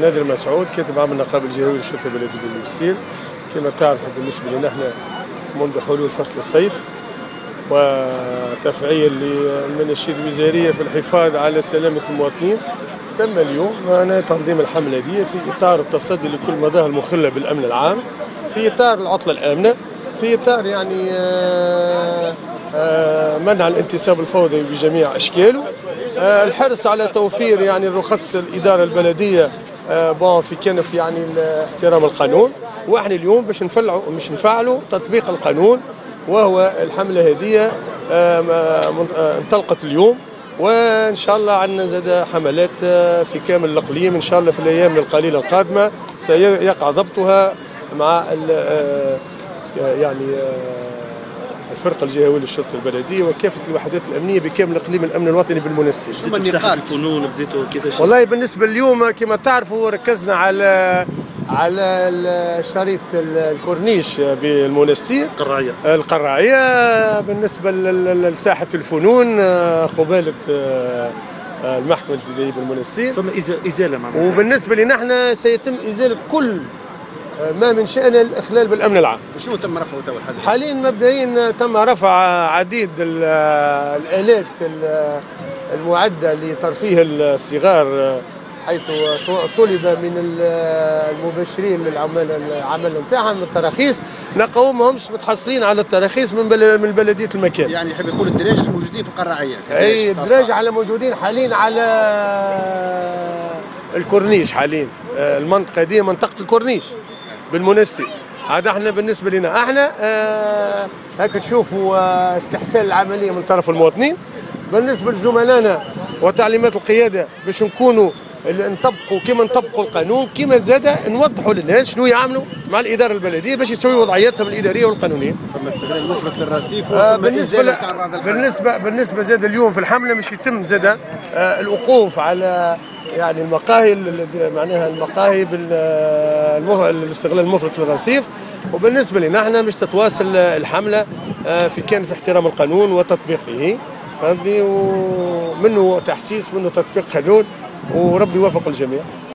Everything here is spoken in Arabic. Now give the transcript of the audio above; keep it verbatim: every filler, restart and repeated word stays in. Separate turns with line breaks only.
نادر مسعود كاتب عام النقابة الجهوية للشرطة البلدية بالمنستير. كما تعرف بالنسبة لنا احنا منذ حلول فصل الصيف وتفعيل للمناشير الوزارية في الحفاظ على سلامة المواطنين، تم اليوم معنا تنظيم الحملة دي في إطار التصدي لكل مظاهر المخلة بالأمن العام، في إطار العطلة الآمنة، في إطار يعني آآ آآ منع الانتساب الفوضوي بجميع أشكاله، الحرص على توفير يعني الرخص الإدارة البلدية بون في كنف يعني احترام القانون. واحنا اليوم باش نفعلوا مش نفعلوا تطبيق القانون، وهو الحملة هذه انطلقت اليوم، وان شاء الله عندنا زاد حملات في كامل الاقليم ان شاء الله في الايام القليله القادمه سيقع ضبطها مع يعني الفرقه الجهويه للشرطه البلديه وكافه الوحدات الامنيه بكامل اقليم الامن الوطني بالمنستير.
شنو النقاط الفنون بديتوا كيفاش؟
والله بالنسبه اليوم كما تعرفوا ركزنا على على الشريط الكورنيش بالمنستير
القراعيه
القراعيه بالنسبه لساحه الفنون قباله المحكمه الابتدائيه بالمنستير،
ثم ازاله معناتها.
وبالنسبه لنا احنا سيتم ازاله كل ما من شأنه الإخلال بالأمن العام.
شنو تم رفعه تو الحدث؟
حاليا مبدئيا تم رفع عديد الآلات المعدة لترفيه الصغار، حيث طلب من المباشرين للعمل العمل نتاعهم التراخيص، لقوا ما همش متحصلين على التراخيص من من بلدية المكان.
يعني يحب يقول الدراج الموجودين في القراعية.
اي الدراج على موجودين حاليا على الكورنيش، حاليا المنطقة دي منطقة الكورنيش بالمنستير. هذا احنا بالنسبه لنا احنا آه هيك تشوفوا آه استحسان العمليه من طرف المواطنين. بالنسبه لزملائنا وتعليمات القياده باش نكونوا نطبقوا كما نطبقوا القانون، كما زاد نوضحوا للناس شنو يعملوا مع الاداره البلديه باش يسويوا وضعياتهم الاداريه والقانونيه.
فما استغلال مفرط للرصيف
آه بالنسبه ل... بالنسبه بالنسبه زاد اليوم في الحمله مش يتم زاد آه الوقوف على يعني المقاهي معناها المقاهي بالاستغلال المفرط للرصيف. وبالنسبه لنا احنا مش تتواصل الحمله في كان في احترام القانون وتطبيقه، هذه ومنه تحسيس منه تطبيق قانون، وربي يوفق الجميع.